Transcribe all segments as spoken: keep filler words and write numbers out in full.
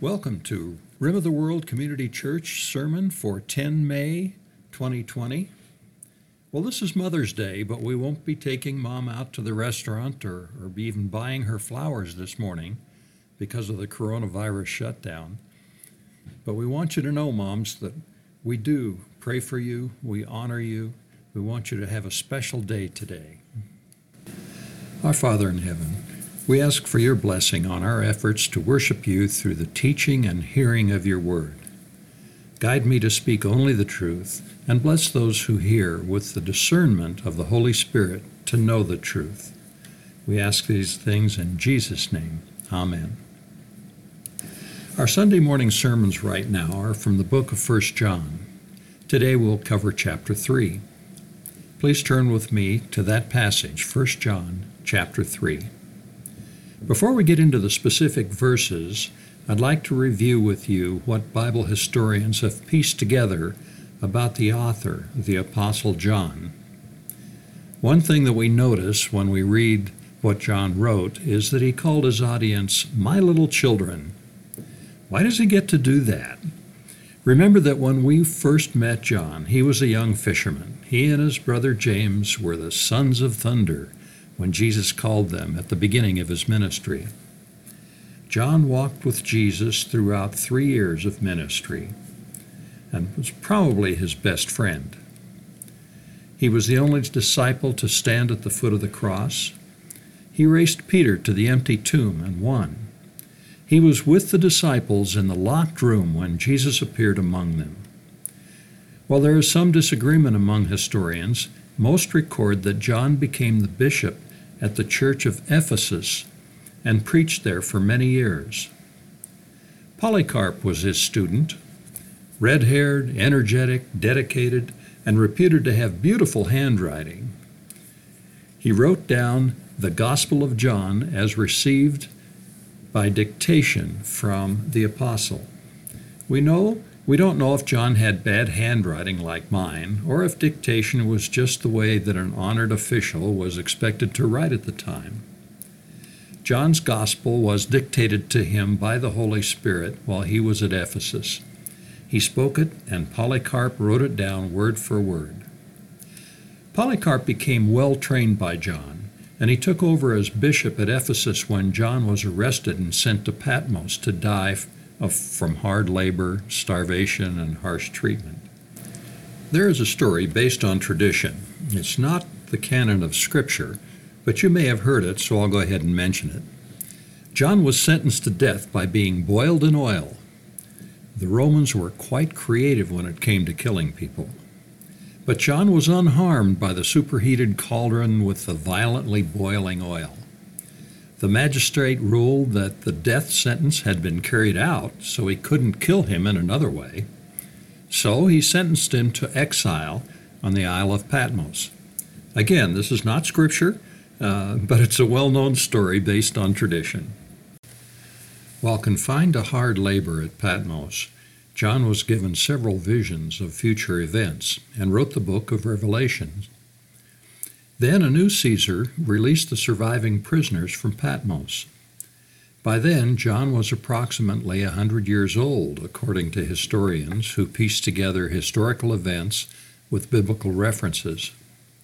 Welcome to Rim of the World Community Church sermon for the tenth of May, twenty twenty. Well, this is Mother's Day, but we won't be taking Mom out to the restaurant or, or be even buying her flowers this morning because of the coronavirus shutdown. But we want you to know, Moms, that we do pray for you, we honor you, we want you to have a special day today. Our Father in heaven, we ask for your blessing on our efforts to worship you through the teaching and hearing of your word. Guide me to speak only the truth, and bless those who hear with the discernment of the Holy Spirit to know the truth. We ask these things in Jesus' name. Amen. Our Sunday morning sermons right now are from the book of First John. Today we'll cover chapter three. Please turn with me to that passage, First John chapter three. Before we get into the specific verses, I'd like to review with you what Bible historians have pieced together about the author, the Apostle John. One thing that we notice when we read what John wrote is that he called his audience, "my little children." Why does he get to do that? Remember that when we first met John, he was a young fisherman. He and his brother James were the sons of thunder when Jesus called them at the beginning of his ministry. John walked with Jesus throughout three years of ministry and was probably his best friend. He was the only disciple to stand at the foot of the cross. He raced Peter to the empty tomb and won. He was with the disciples in the locked room when Jesus appeared among them. While there is some disagreement among historians, most record that John became the bishop at the church of Ephesus and preached there for many years. Polycarp was his student, red-haired, energetic, dedicated, and reputed to have beautiful handwriting. He wrote down the Gospel of John as received by dictation from the apostle. We know We don't know if John had bad handwriting like mine, or if dictation was just the way that an honored official was expected to write at the time. John's gospel was dictated to him by the Holy Spirit while he was at Ephesus. He spoke it, and Polycarp wrote it down word for word. Polycarp became well trained by John, and he took over as bishop at Ephesus when John was arrested and sent to Patmos to die Of, from hard labor, starvation, and harsh treatment. There is a story based on tradition. It's not the canon of Scripture, but you may have heard it, so I'll go ahead and mention it. John was sentenced to death by being boiled in oil. The Romans were quite creative when it came to killing people. But John was unharmed by the superheated cauldron with the violently boiling oil. The magistrate ruled that the death sentence had been carried out, so he couldn't kill him in another way. So he sentenced him to exile on the Isle of Patmos. Again, this is not Scripture, uh, but it's a well-known story based on tradition. While confined to hard labor at Patmos, John was given several visions of future events and wrote the book of Revelation. Then a new Caesar released the surviving prisoners from Patmos. By then, John was approximately a hundred years old, according to historians who pieced together historical events with biblical references.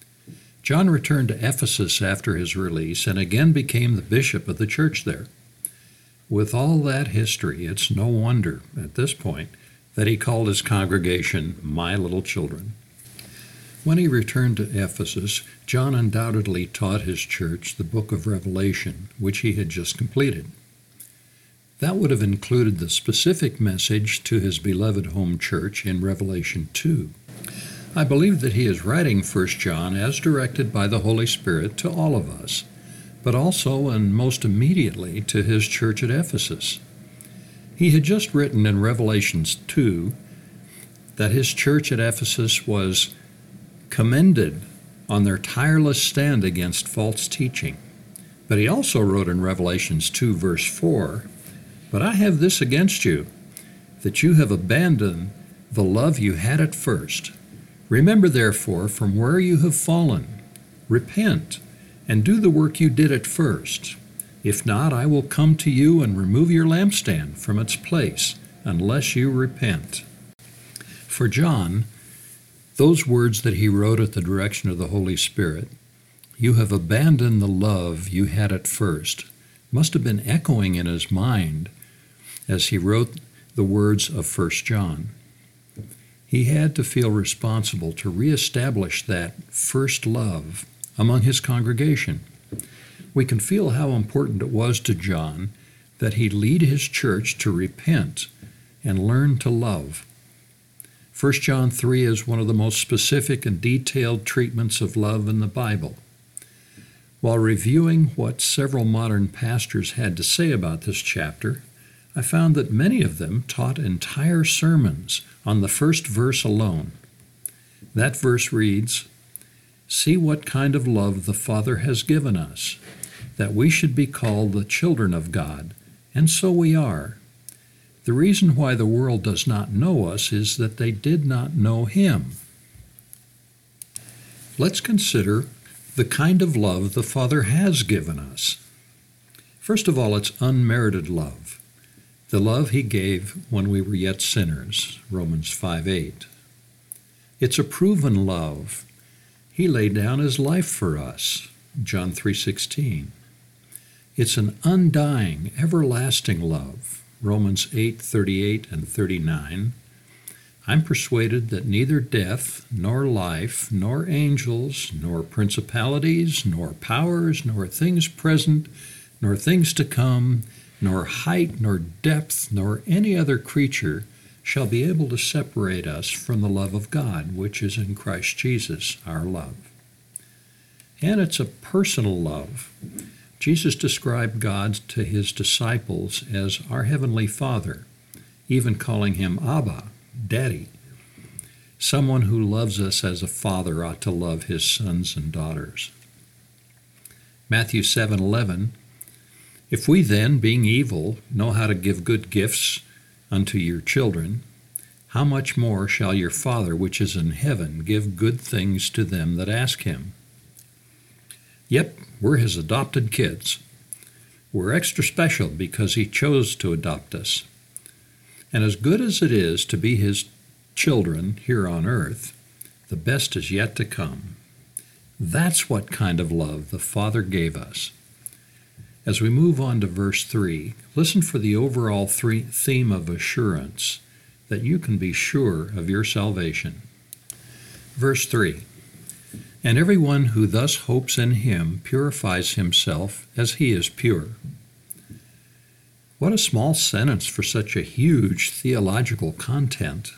John returned to Ephesus after his release and again became the bishop of the church there. With all that history, it's no wonder at this point that he called his congregation "my little children." When he returned to Ephesus, John undoubtedly taught his church the book of Revelation, which he had just completed. That would have included the specific message to his beloved home church in Revelation two. I believe that he is writing First John as directed by the Holy Spirit to all of us, but also and most immediately to his church at Ephesus. He had just written in Revelation two that his church at Ephesus was commended on their tireless stand against false teaching. But he also wrote in Revelation two, verse four, "But I have this against you, that you have abandoned the love you had at first. Remember, therefore, from where you have fallen, repent, and do the work you did at first. If not, I will come to you and remove your lampstand from its place, unless you repent. For John, those words that he wrote at the direction of the Holy Spirit, "You have abandoned the love you had at first," must have been echoing in his mind as he wrote the words of First John. He had to feel responsible to reestablish that first love among his congregation. We can feel how important it was to John that he lead his church to repent and learn to love. First John three is one of the most specific and detailed treatments of love in the Bible. While reviewing what several modern pastors had to say about this chapter, I found that many of them taught entire sermons on the first verse alone. That verse reads, "See what kind of love the Father has given us, that we should be called the children of God, and so we are. The reason why the world does not know us is that they did not know Him." Let's consider the kind of love the Father has given us. First of all, it's unmerited love, the love He gave when we were yet sinners, Romans five eight. It's a proven love. He laid down His life for us, John three sixteen. It's an undying, everlasting love, Romans eight thirty-eight and thirty-nine. I'm persuaded that neither death, nor life, nor angels, nor principalities, nor powers, nor things present, nor things to come, nor height, nor depth, nor any other creature shall be able to separate us from the love of God, which is in Christ Jesus, our love. And it's a personal love. Jesus described God to His disciples as our Heavenly Father, even calling Him Abba, Daddy. Someone who loves us as a father ought to love his sons and daughters. Matthew seven eleven, "If we then, being evil, know how to give good gifts unto your children, how much more shall your Father which is in heaven give good things to them that ask Him?" Yep, we're His adopted kids. We're extra special because He chose to adopt us. And as good as it is to be His children here on earth, the best is yet to come. That's what kind of love the Father gave us. As we move on to verse three, listen for the overall three theme of assurance, that you can be sure of your salvation. Verse three, "And everyone who thus hopes in Him purifies himself as He is pure." What a small sentence for such a huge theological content.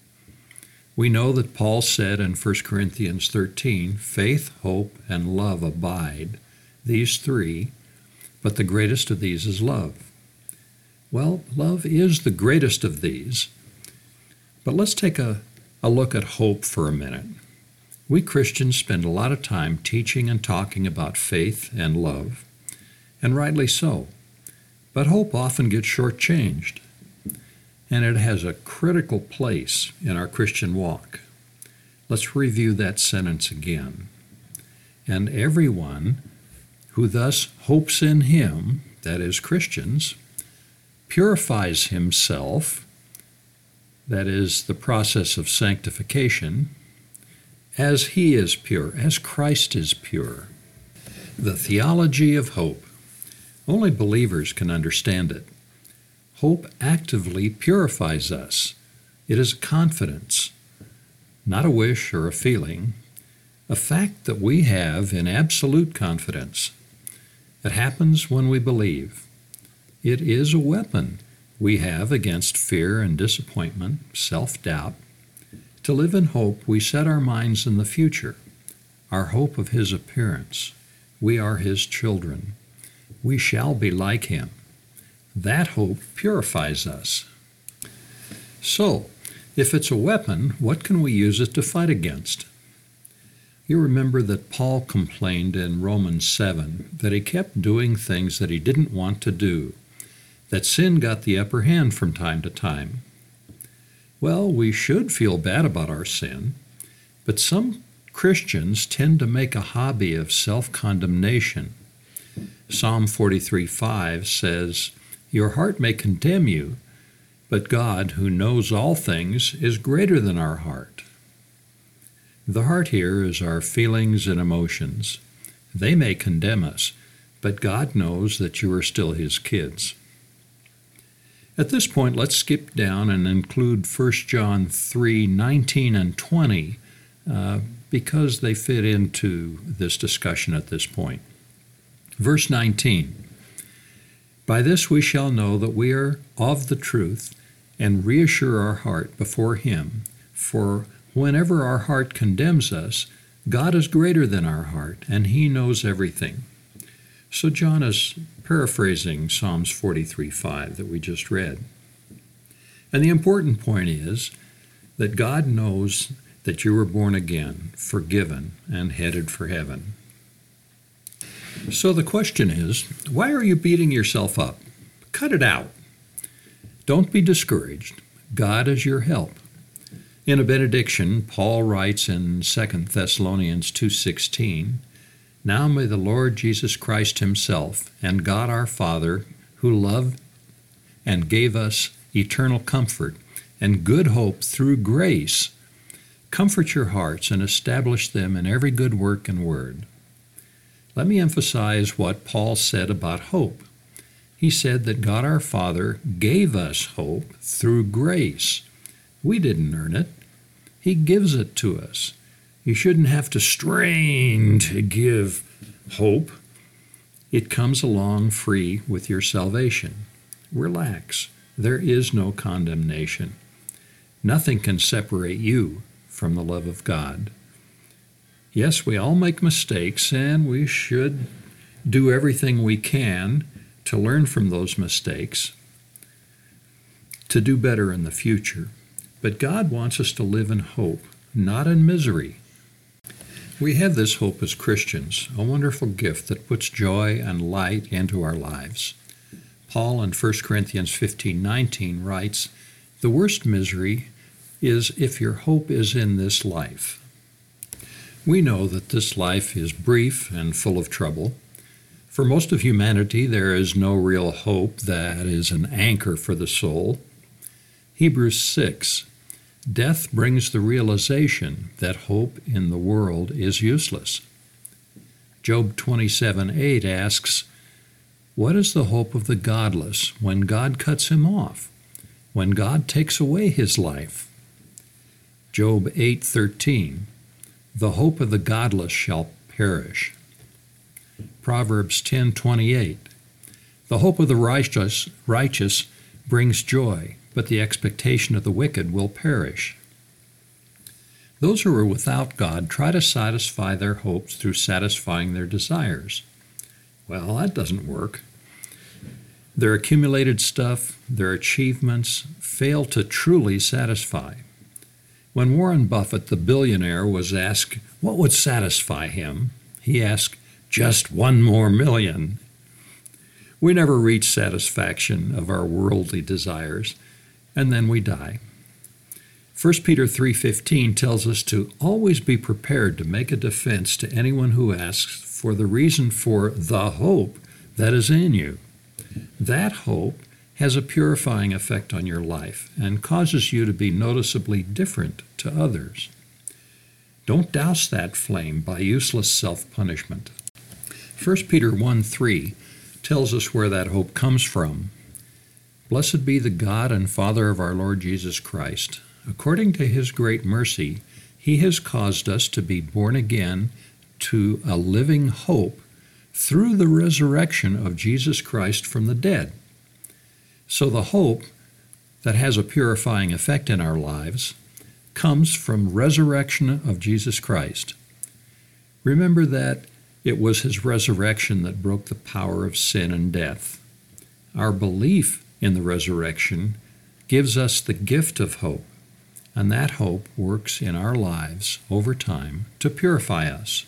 We know that Paul said in First Corinthians thirteen, "Faith, hope, and love abide, these three, but the greatest of these is love." Well, love is the greatest of these. But let's take a, a look at hope for a minute. We Christians spend a lot of time teaching and talking about faith and love, and rightly so. But hope often gets shortchanged, and it has a critical place in our Christian walk. Let's review that sentence again. "And everyone who thus hopes in Him," that is Christians, "purifies himself," that is the process of sanctification, "as He is pure," as Christ is pure. The theology of hope. Only believers can understand it. Hope actively purifies us. It is a confidence, not a wish or a feeling, a fact that we have in absolute confidence. It happens when we believe. It is a weapon we have against fear and disappointment, self-doubt. To live in hope, we set our minds in the future, our hope of His appearance. We are His children. We shall be like Him. That hope purifies us. So, if it's a weapon, what can we use it to fight against? You remember that Paul complained in Romans seven that he kept doing things that he didn't want to do, that sin got the upper hand from time to time. Well, we should feel bad about our sin, but some Christians tend to make a hobby of self-condemnation. Psalm forty-three five says, "Your heart may condemn you, but God, who knows all things, is greater than our heart." The heart here is our feelings and emotions. They may condemn us, but God knows that you are still His kids. At this point, let's skip down and include First John three nineteen and twenty uh, because they fit into this discussion at this point. Verse nineteen, "By this we shall know that we are of the truth and reassure our heart before Him. For whenever our heart condemns us, God is greater than our heart, and He knows everything." So John is paraphrasing Psalms forty-three five that we just read. And the important point is that God knows that you were born again, forgiven, and headed for heaven. So the question is, why are you beating yourself up? Cut it out. Don't be discouraged. God is your help. In a benediction, Paul writes in Second Thessalonians two sixteen, "Now may the Lord Jesus Christ Himself and God our Father, who loved and gave us eternal comfort and good hope through grace, comfort your hearts and establish them in every good work and word." Let me emphasize what Paul said about hope. He said that God our Father gave us hope through grace. We didn't earn it. He gives it to us. You shouldn't have to strain to give hope. It comes along free with your salvation. Relax. There is no condemnation. Nothing can separate you from the love of God. Yes, we all make mistakes, and we should do everything we can to learn from those mistakes, to do better in the future. But God wants us to live in hope, not in misery. We have this hope as Christians, a wonderful gift that puts joy and light into our lives. Paul in First Corinthians fifteen nineteen writes, "The worst misery is if your hope is in this life." We know that this life is brief and full of trouble. For most of humanity, there is no real hope that is an anchor for the soul. Hebrews six, "Death brings the realization that hope in the world is useless." Job twenty-seven eight asks, "What is the hope of the godless when God cuts him off, when God takes away his life?" Job eight thirteen, "The hope of the godless shall perish." Proverbs ten twenty-eight, "The hope of the righteous, righteous brings joy, but the expectation of the wicked will perish." Those who are without God try to satisfy their hopes through satisfying their desires. Well, that doesn't work. Their accumulated stuff, their achievements, fail to truly satisfy. When Warren Buffett, the billionaire, was asked what would satisfy him, he asked, "Just one more million." We never reach satisfaction of our worldly desires, and then we die. First Peter three fifteen tells us to always be prepared to make a defense to anyone who asks for the reason for the hope that is in you. That hope has a purifying effect on your life and causes you to be noticeably different to others. Don't douse that flame by useless self-punishment. First Peter one three tells us where that hope comes from. "Blessed be the God and Father of our Lord Jesus Christ. According to His great mercy, He has caused us to be born again to a living hope through the resurrection of Jesus Christ from the dead." So the hope that has a purifying effect in our lives comes from resurrection of Jesus Christ. Remember that it was His resurrection that broke the power of sin and death. Our belief in the resurrection gives us the gift of hope, and that hope works in our lives over time to purify us.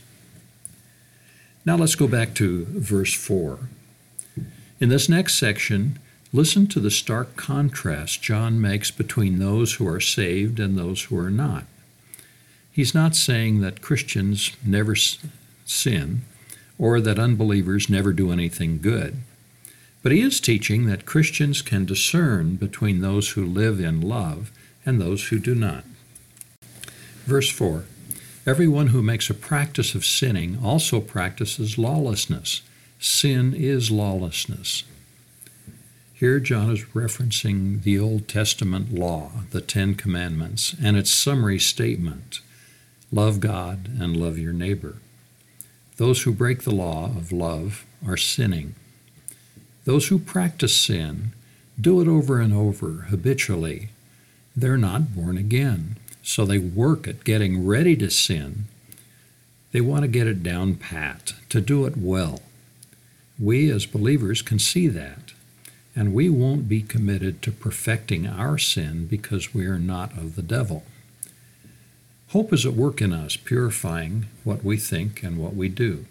Now let's go back to verse four. In this next section, listen to the stark contrast John makes between those who are saved and those who are not. He's not saying that Christians never sin or that unbelievers never do anything good. But he is teaching that Christians can discern between those who live in love and those who do not. Verse four, everyone who makes a practice of sinning also practices lawlessness. Sin is lawlessness. Here John is referencing the Old Testament law, the Ten Commandments, and its summary statement, love God and love your neighbor. Those who break the law of love are sinning. Those who practice sin do it over and over habitually. They're not born again, so they work at getting ready to sin. They want to get it down pat, to do it well. We as believers can see that, and we won't be committed to perfecting our sin because we are not of the devil. Hope is at work in us, purifying what we think and what we do.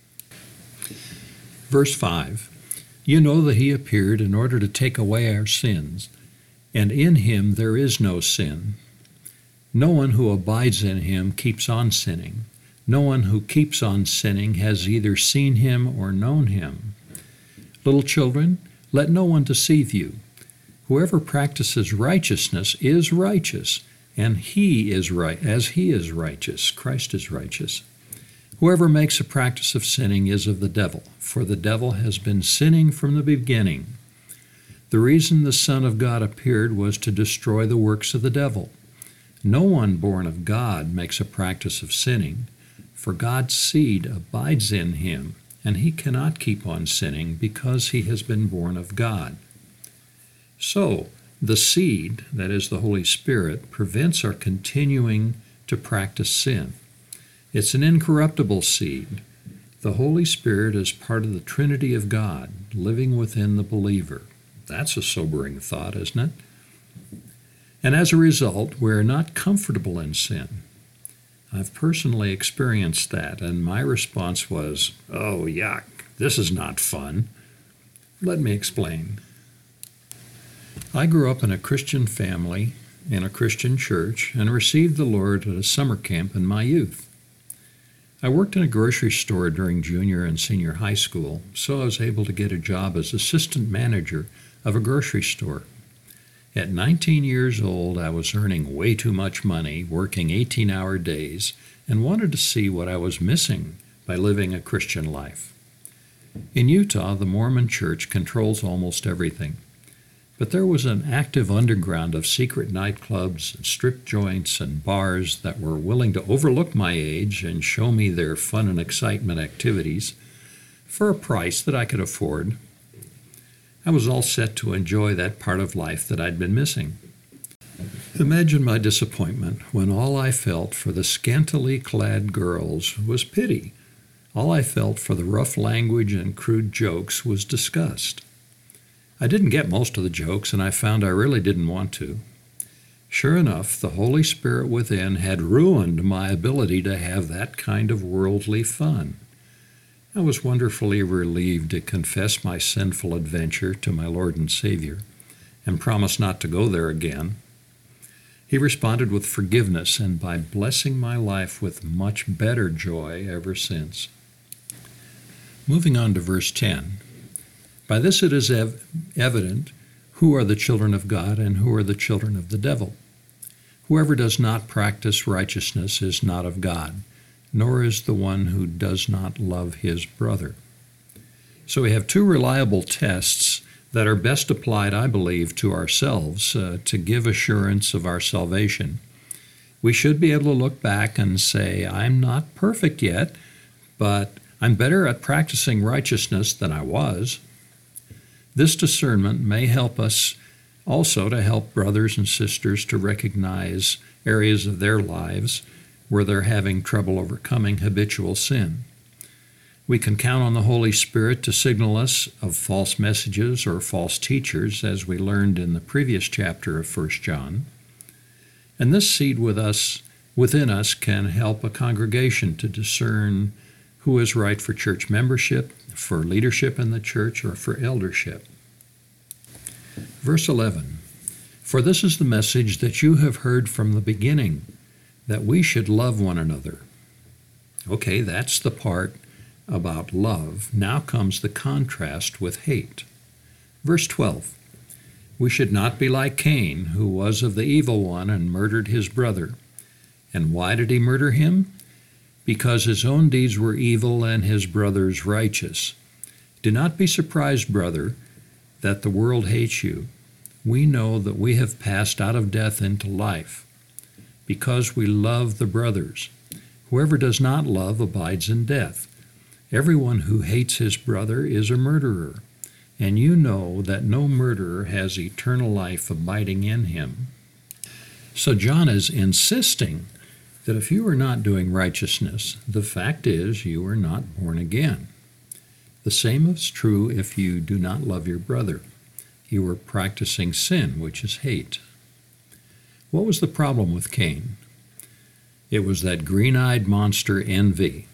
Verse five, you know that he appeared in order to take away our sins, and in him there is no sin. No one who abides in him keeps on sinning. No one who keeps on sinning has either seen him or known him. Little children, let no one deceive you. Whoever practices righteousness is righteous, and he is right as he is righteous. Christ is righteous. Whoever makes a practice of sinning is of the devil, for the devil has been sinning from the beginning. The reason the Son of God appeared was to destroy the works of the devil. No one born of God makes a practice of sinning, for God's seed abides in him, and he cannot keep on sinning because he has been born of God. So, the seed, that is the Holy Spirit, prevents our continuing to practice sin. It's an incorruptible seed. The Holy Spirit is part of the Trinity of God, living within the believer. That's a sobering thought, isn't it? And as a result, we're not comfortable in sin. I've personally experienced that, and my response was, oh, yuck, this is not fun. Let me explain. I grew up in a Christian family, in a Christian church, and received the Lord at a summer camp in my youth. I worked in a grocery store during junior and senior high school, so I was able to get a job as assistant manager of a grocery store. At nineteen years old, I was earning way too much money, working eighteen-hour days, and wanted to see what I was missing by living a Christian life. In Utah, the Mormon Church controls almost everything, but there was an active underground of secret nightclubs and strip joints and bars that were willing to overlook my age and show me their fun and excitement activities for a price that I could afford. I was all set to enjoy that part of life that I'd been missing. Imagine my disappointment when all I felt for the scantily clad girls was pity. All I felt for the rough language and crude jokes was disgust. I didn't get most of the jokes, and I found I really didn't want to. Sure enough, the Holy Spirit within had ruined my ability to have that kind of worldly fun. I was wonderfully relieved to confess my sinful adventure to my Lord and Savior and promise not to go there again. He responded with forgiveness and by blessing my life with much better joy ever since. Moving on to verse ten. By this it is ev- evident who are the children of God and who are the children of the devil. Whoever does not practice righteousness is not of God, nor is the one who does not love his brother. So we have two reliable tests that are best applied, I believe, to ourselves uh, to give assurance of our salvation. We should be able to look back and say, I'm not perfect yet, but I'm better at practicing righteousness than I was. This discernment may help us also to help brothers and sisters to recognize areas of their lives where they're having trouble overcoming habitual sin. We can count on the Holy Spirit to signal us of false messages or false teachers, as we learned in the previous chapter of First John. And this seed with us, within us can help a congregation to discern who is right for church membership, for leadership in the church, or for eldership. Verse eleven, for this is the message that you have heard from the beginning, that we should love one another. Okay, that's the part about love, now comes the contrast with hate. Verse twelve, we should not be like Cain, who was of the evil one and murdered his brother. And why did he murder him? Because his own deeds were evil and his brother's righteous. Do not be surprised, brother, that the world hates you. We know that we have passed out of death into life, because we love the brothers. Whoever does not love abides in death. Everyone who hates his brother is a murderer, and you know that no murderer has eternal life abiding in him. So John is insisting that if you are not doing righteousness, the fact is you are not born again. The same is true if you do not love your brother. You are practicing sin, which is hate. What was the problem with Cain? It was that green-eyed monster envy.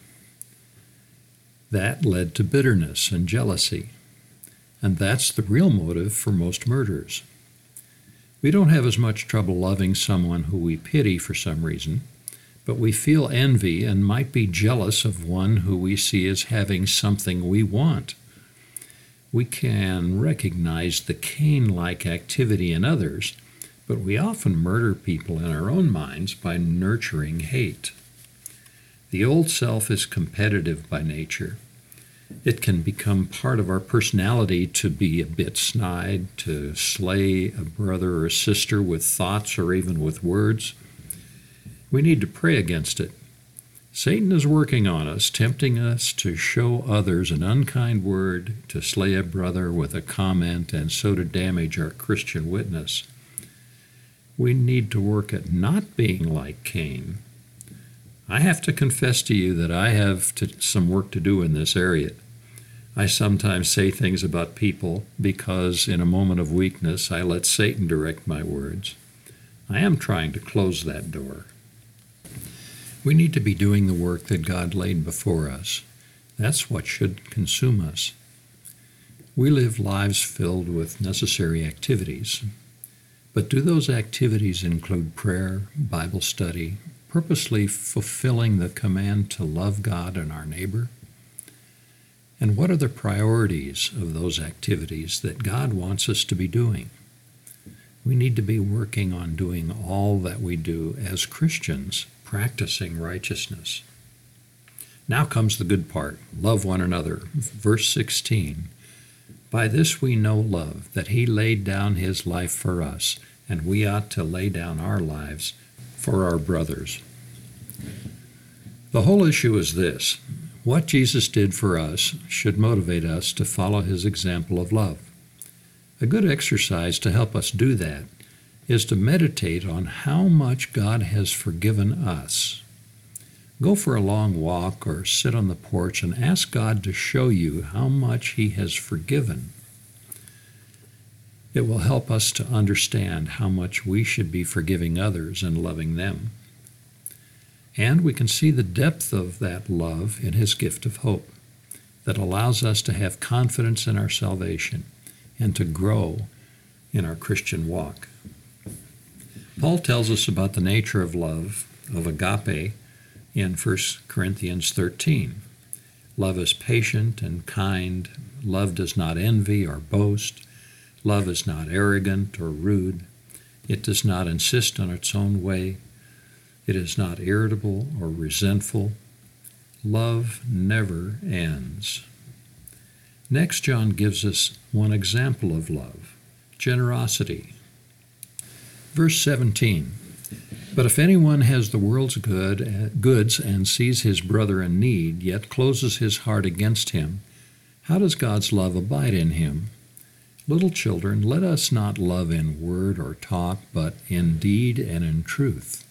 That led to bitterness and jealousy. And that's the real motive for most murders. We don't have as much trouble loving someone who we pity for some reason, but we feel envy and might be jealous of one who we see as having something we want. We can recognize the Cain-like activity in others, but we often murder people in our own minds by nurturing hate. The old self is competitive by nature. It can become part of our personality to be a bit snide, to slay a brother or a sister with thoughts or even with words. We need to pray against it. Satan is working on us, tempting us to show others an unkind word, to slay a brother with a comment, and so to damage our Christian witness. We need to work at not being like Cain. I have to confess to you that I have to, some work to do in this area. I sometimes say things about people because in a moment of weakness I let Satan direct my words. I am trying to close that door. We need to be doing the work that God laid before us. That's what should consume us. We live lives filled with necessary activities. But do those activities include prayer, Bible study, purposely fulfilling the command to love God and our neighbor? And what are the priorities of those activities that God wants us to be doing? We need to be working on doing all that we do as Christians, practicing righteousness. Now comes the good part. Love one another. Verse sixteen. By this we know love, that he laid down his life for us, and we ought to lay down our lives for our brothers. The whole issue is this. What Jesus did for us should motivate us to follow his example of love. A good exercise to help us do that is to meditate on how much God has forgiven us. Go for a long walk or sit on the porch and ask God to show you how much he has forgiven. It will help us to understand how much we should be forgiving others and loving them. And we can see the depth of that love in his gift of hope that allows us to have confidence in our salvation and to grow in our Christian walk. Paul tells us about the nature of love, of agape, in First Corinthians thirteen. Love is patient and kind. Love does not envy or boast. Love is not arrogant or rude. It does not insist on its own way. It is not irritable or resentful. Love never ends. Next, John gives us one example of love, generosity. Verse seventeen, but if anyone has the world's good, goods and sees his brother in need, yet closes his heart against him, how does God's love abide in him? Little children, let us not love in word or talk, but in deed and in truth.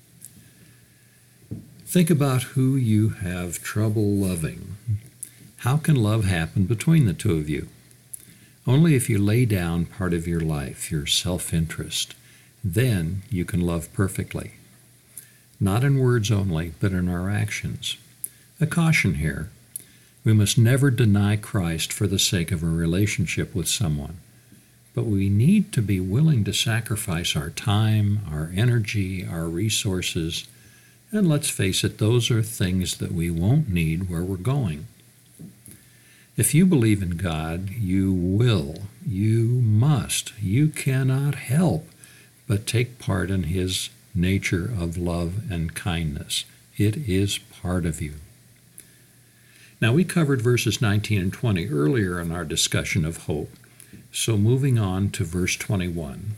Think about who you have trouble loving. How can love happen between the two of you? Only if you lay down part of your life, your self-interest. Then you can love perfectly. Not in words only, but in our actions. A caution here. We must never deny Christ for the sake of a relationship with someone. But we need to be willing to sacrifice our time, our energy, our resources, and let's face it, those are things that we won't need where we're going. If you believe in God, you will, you must, you cannot help but take part in His nature of love and kindness. It is part of you. Now, we covered verses nineteen and twenty earlier in our discussion of hope. So moving on to verse twenty-one.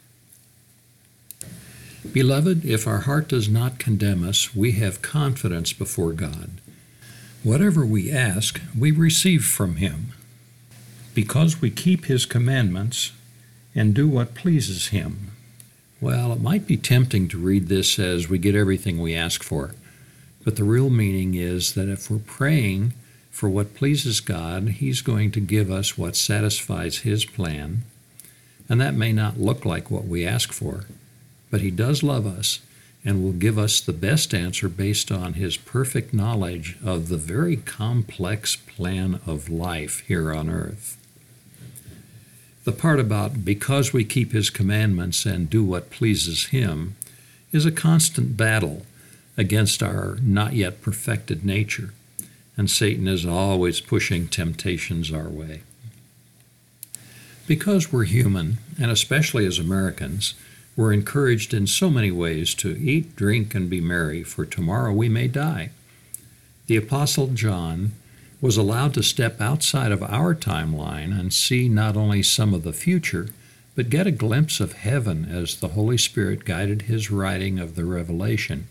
Beloved, if our heart does not condemn us, we have confidence before God. Whatever we ask, we receive from Him, because we keep His commandments and do what pleases Him. Well, it might be tempting to read this as we get everything we ask for, but the real meaning is that if we're praying for what pleases God, He's going to give us what satisfies His plan, and that may not look like what we ask for, but He does love us and will give us the best answer based on His perfect knowledge of the very complex plan of life here on earth. The part about because we keep His commandments and do what pleases Him is a constant battle against our not yet perfected nature, and Satan is always pushing temptations our way. Because we're human, and especially as Americans, we're encouraged in so many ways to eat, drink, and be merry, for tomorrow we may die. The Apostle John was allowed to step outside of our timeline and see not only some of the future, but get a glimpse of heaven as the Holy Spirit guided his writing of the Revelation.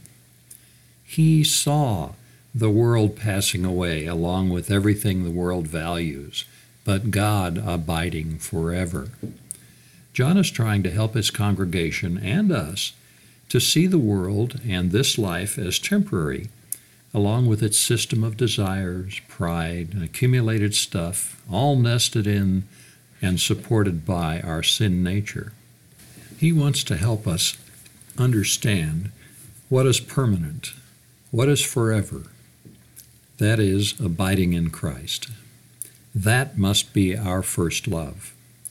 He saw the world passing away along with everything the world values, but God abiding forever. John is trying to help his congregation and us to see the world and this life as temporary, along with its system of desires, pride, and accumulated stuff, all nested in and supported by our sin nature. He wants to help us understand what is permanent, what is forever. That is, abiding in Christ. That must be our first love.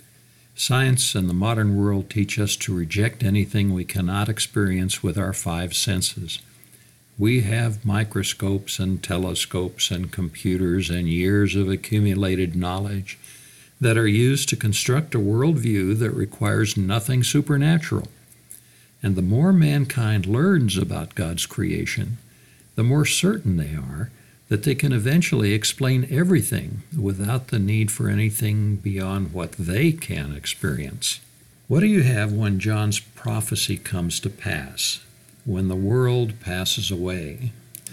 Science and the modern world teach us to reject anything we cannot experience with our five senses. We have microscopes and telescopes and computers and years of accumulated knowledge that are used to construct a worldview that requires nothing supernatural. And the more mankind learns about God's creation, the more certain they are that they can eventually explain everything without the need for anything beyond what they can experience. What do you have when John's prophecy comes to pass, when the world passes away?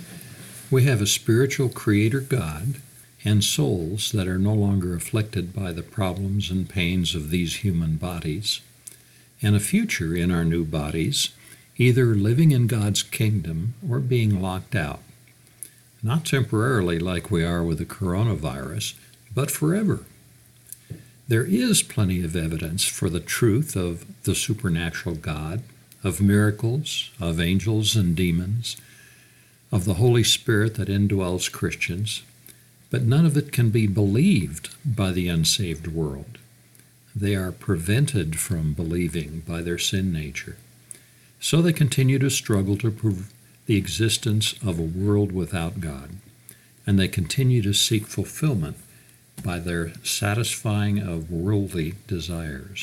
We have a spiritual creator God and souls that are no longer afflicted by the problems and pains of these human bodies, and a future in our new bodies, either living in God's kingdom or being locked out. Not temporarily like we are with the coronavirus, but forever. There is plenty of evidence for the truth of the supernatural God, of miracles, of angels and demons, of the Holy Spirit that indwells Christians, but none of it can be believed by the unsaved world. They are prevented from believing by their sin nature. So they continue to struggle to prove the existence of a world without God, and they continue to seek fulfillment by their satisfying of worldly desires.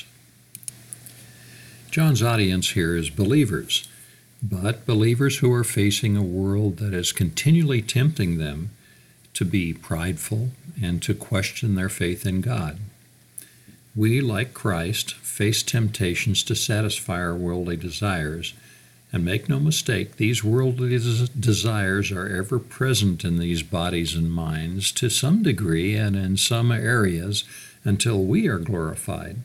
John's audience here is believers, but believers who are facing a world that is continually tempting them to be prideful and to question their faith in God. We, like Christ, face temptations to satisfy our worldly desires. And make no mistake, these worldly des- desires are ever present in these bodies and minds to some degree and in some areas until we are glorified.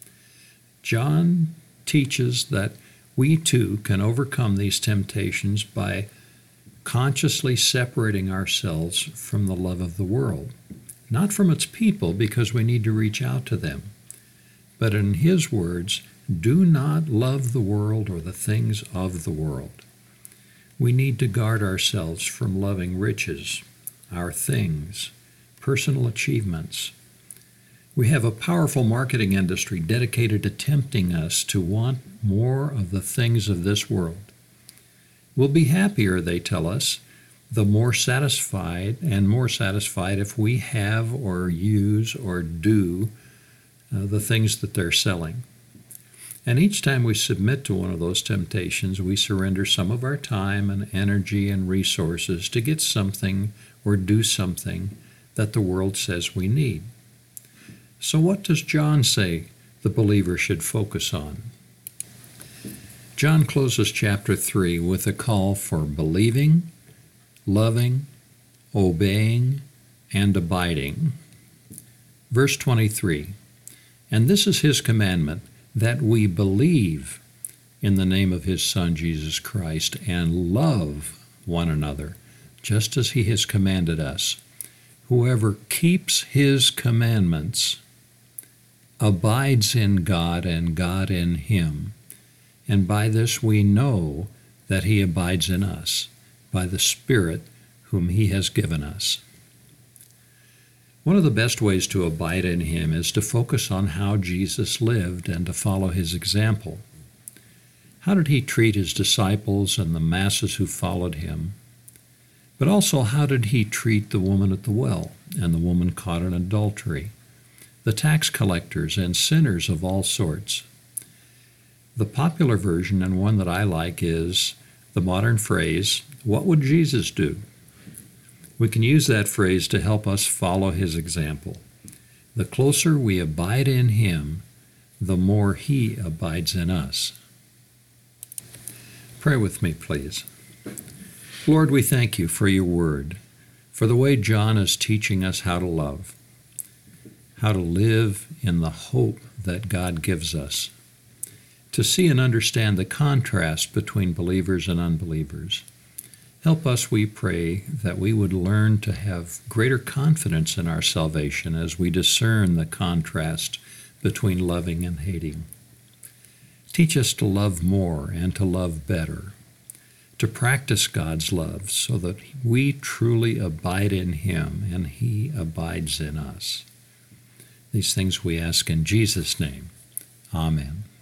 John teaches that we too can overcome these temptations by consciously separating ourselves from the love of the world, not from its people because we need to reach out to them, but in his words, do not love the world or the things of the world. We need to guard ourselves from loving riches, our things, personal achievements. We have a powerful marketing industry dedicated to tempting us to want more of the things of this world. We'll be happier, they tell us, the more satisfied and more satisfied if we have or use or do uh, the things that they're selling. And each time we submit to one of those temptations, we surrender some of our time and energy and resources to get something or do something that the world says we need. So what does John say the believer should focus on? John closes chapter three with a call for believing, loving, obeying, and abiding. Verse twenty-three, and this is his commandment, that we believe in the name of his Son, Jesus Christ, and love one another, just as he has commanded us. Whoever keeps his commandments abides in God, and God in him. And by this we know that he abides in us, by the Spirit whom he has given us. One of the best ways to abide in him is to focus on how Jesus lived and to follow his example. How did he treat his disciples and the masses who followed him? But also, how did he treat the woman at the well and the woman caught in adultery, the tax collectors and sinners of all sorts? The popular version, and one that I like, is the modern phrase, "What would Jesus do?" We can use that phrase to help us follow his example. The closer we abide in him, the more he abides in us. Pray with me, please. Lord, we thank you for your word, for the way John is teaching us how to love, how to live in the hope that God gives us, to see and understand the contrast between believers and unbelievers. Help us, we pray, that we would learn to have greater confidence in our salvation as we discern the contrast between loving and hating. Teach us to love more and to love better, to practice God's love so that we truly abide in him and he abides in us. These things we ask in Jesus' name. Amen.